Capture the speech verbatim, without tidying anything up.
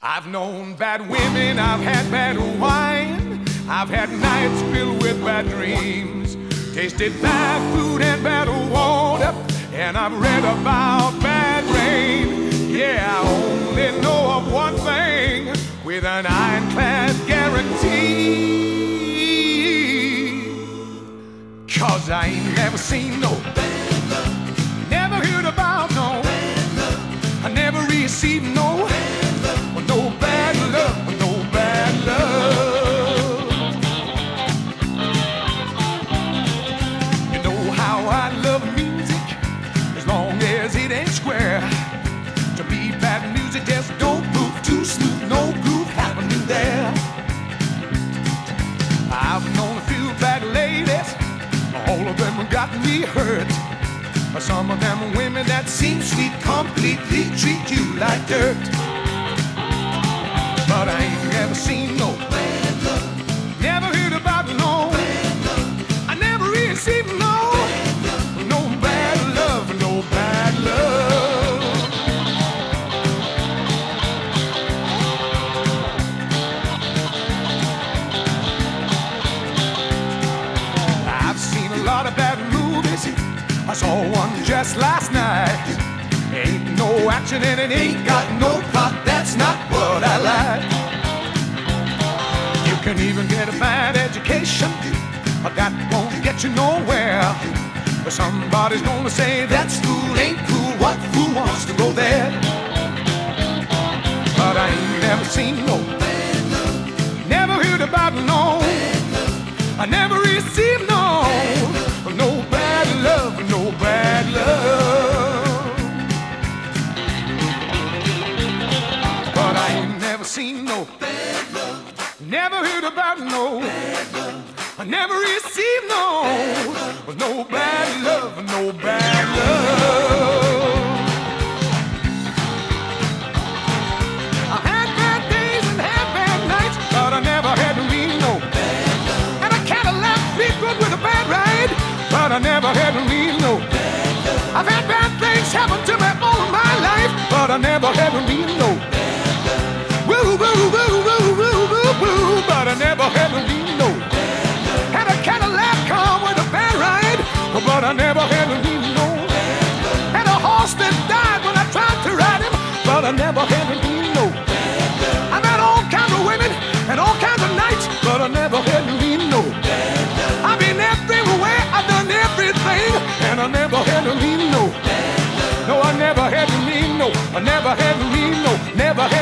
I've known bad women, I've had bad wine, I've had nights filled with bad dreams, tasted bad food and bad water, and I've read about bad rain. Yeah, I only know of one thing with an ironclad guarantee, 'cause I ain't never seen no bad love, never heard about no bad love, I never received no bad love, no bad love, no bad love. You know how I love music, as long as it ain't square. To me, bad music just don't move too smooth, no groove happening there. I've known a few bad ladies, all of them got me hurt. Some of them women that seem sweet completely treat you like dirt. But I ain't never seen no bad love, never heard about no bad love, I never received no bad love, no bad love, no bad love. I've seen a lot of bad movies, I saw one just last night. Ain't no action and it ain't got no plot, that's not what I like. You can even get a bad education, but that won't get you nowhere. But somebody's gonna say that school ain't cool, what fool wants to go there? But I ain't never seen no bad love, never heard about no bad love, I never received no no bad love, no bad love. But I ain't never seen no bad love, never heard about no bad love, I never received no no bad love, no bad love. I had bad days and had bad nights, but I never had to mean no bad love. And a Cadillac feel good with a bad ride, but I never had to mean no bad love. I've had bad things happen to me all my life, but I never had to mean no bad love. Woo, woo, woo, woo, woo, woo, woo, but I never had to mean no bad love. Had a Cadillac car with a bad ride, but I never had to mean no bad love. Had a horse that died when I tried to ride him, but I never had to mean no bad love. I've had all kinds of women and all kinds of nights, but I never had to mean no bad love. I've been everywhere, I've done everything, and I never had to mean no bad love. No, I never had to mean no, I never had to mean no, never had